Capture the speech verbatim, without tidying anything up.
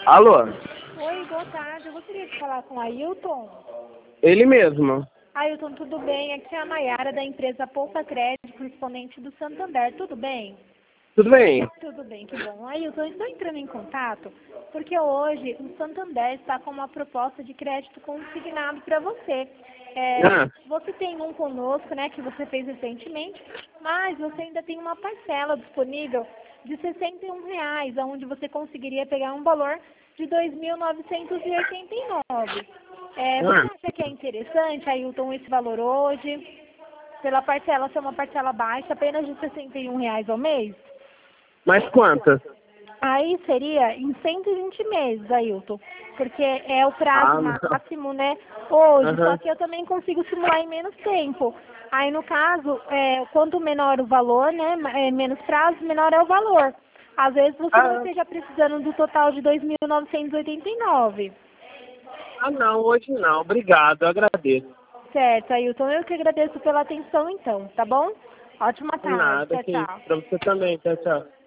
Alô? Oi, boa tarde. Eu gostaria de falar com o Ailton. Ele mesmo. Ailton, tudo bem? Aqui é a Nayara da empresa Poupa Crédito, correspondente do Santander. Tudo bem? Tudo bem? Tudo bem, que bom. Ailton, eu estou entrando em contato porque hoje o Santander está com uma proposta de crédito consignado para você. É, Ah. Você tem um conosco, né, que você fez recentemente, mas você ainda tem uma parcela disponível de sessenta e um reais, onde você conseguiria pegar um valor de dois mil novecentos e oitenta e nove. É, você Ah. acha que é interessante, Ailton, esse valor hoje? Pela parcela ser uma parcela baixa, apenas de sessenta e um reais ao mês? Mais quantas? Aí seria em cento e vinte meses, Ailton, porque é o Ah, prazo não. máximo, né, hoje, só Aham. que eu também consigo simular em menos tempo. Aí, no caso, é, quanto menor o valor, né, é, menos prazo, menor é o valor. Às vezes você não Ah, esteja precisando do total de dois mil novecentos e oitenta e nove. ah, não, hoje não. Obrigado, eu agradeço. Certo, Ailton, eu que agradeço pela atenção, então, tá bom? Ótima tarde, Nada, tchau, que isso. tchau. Pra você também. Tchau, tchau.